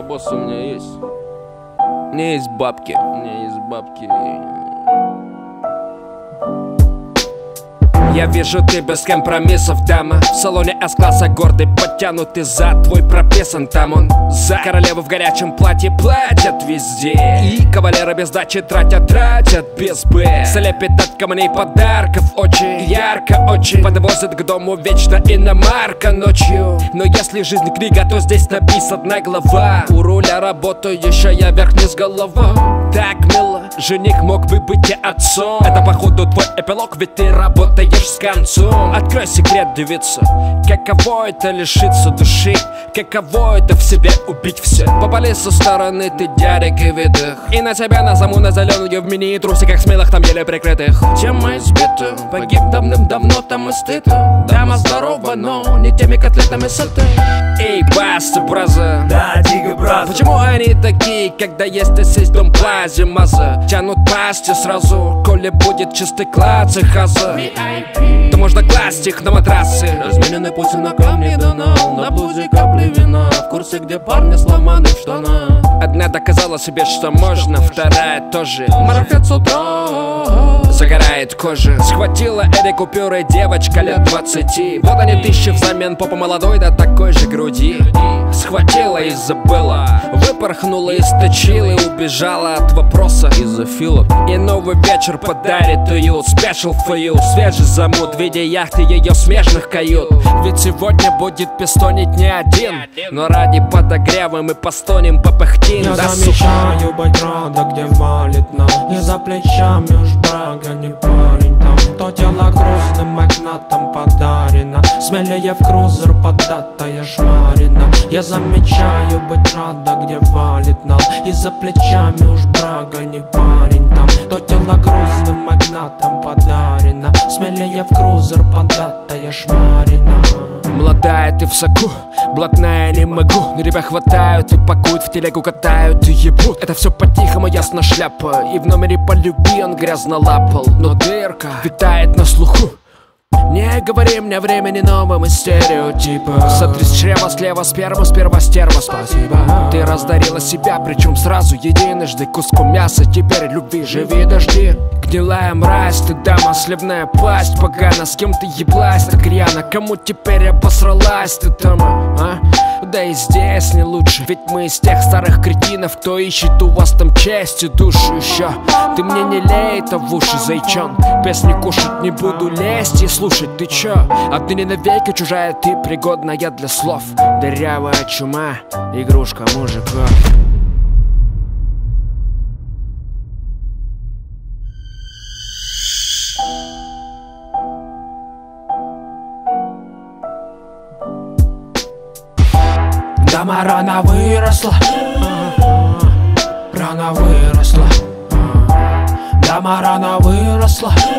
бабос у меня есть. У меня есть бабки. Я вижу, ты без компромиссов, дама. В салоне С-класса гордый, подтянутый зад. Твой прописан, там он за. Королевы в горячем платье платят везде. И кавалеры без дачи тратят без Б. Слепит от камней подарков очень ярко, очень. Подвозят к дому вечно иномарка ночью. Но если жизнь книга, то здесь написана глава. У руля работающая вверх-вниз голова. Так мило, жених мог бы быть и отцом. Это походу твой эпилог, ведь ты работаешь с концом. Открой секрет, девица. Каково это лишиться души? Каково это в себе убить все? Попали со стороны, ты дядик и видых. И на тебя назову на зеленую в мини-трусиках смелых, там еле прикрытых. Тема избита, погиб давным-давно, там и стыдно. Дама здорова, но не теми котлетами сыты. Эй, баста, браза. Да, дига, брат. Почему они такие, когда есть здесь дом плази, маза? Тянут пасти сразу, коли будет чистый класс и хаза. То можно класть их на матрасы. Размененный путь на камне донал. На блузе капли вина. В курсе, где парни сломаны в штанах. Одна доказала себе, что можно, вторая тоже. Марафет с утра. Загорает кожа. Схватила этой купюрой девочка лет 20. Вот они тысячи взамен попа молодой до такой же груди. Схватила и забыла. Выпорхнула, источила и убежала от вопроса из-за филок. И новый вечер подарит уют. Special for you. Свежий замут в виде яхты ее смежных кают. Ведь сегодня будет пистонить не один. Но ради подогрева мы постонем, попыхтим. Я замечаю быть рада, где валит нам. И за плечами уж брага не парень там. То тело грузным магнатом подарено. Смелее в крузер податая шмарина. Я замечаю быть рада, где валит нам. И за плечами уж брага не парень там. То тело грузным магнатом подарено. Смелее в крузер податая шмарина. Молодая ты в соку, блатная не могу. Но тебя хватают и пакуют, в телегу катают и ебут. Это все по-тихому, ясно шляпа. И в номере по любви он грязно лапал. Но дырка витает на слуху. Не говори мне времени новым из стереотипа. Сотри с чрева слева сперму, сперва стерва, спасибо. Ты раздарила себя, причем сразу единожды. Куском мяса, теперь любви, живи дожди. Гнилая мразь, ты дама, сливная пасть. Погано, с кем ты еблась так рьяно? Кому теперь обосралась ты там, а? Да и здесь не лучше. Ведь мы из тех старых кретинов, кто ищет у вас там честь и душу еще. Ты мне не лей это в уши, зайчон. Песни кушать не буду, лезть и слушать, ты чё? Отныне навеки чужая ты, пригодная для слов. Дырявая чума, игрушка мужиков. Дама рано выросла, рано выросла. Дама рано выросла.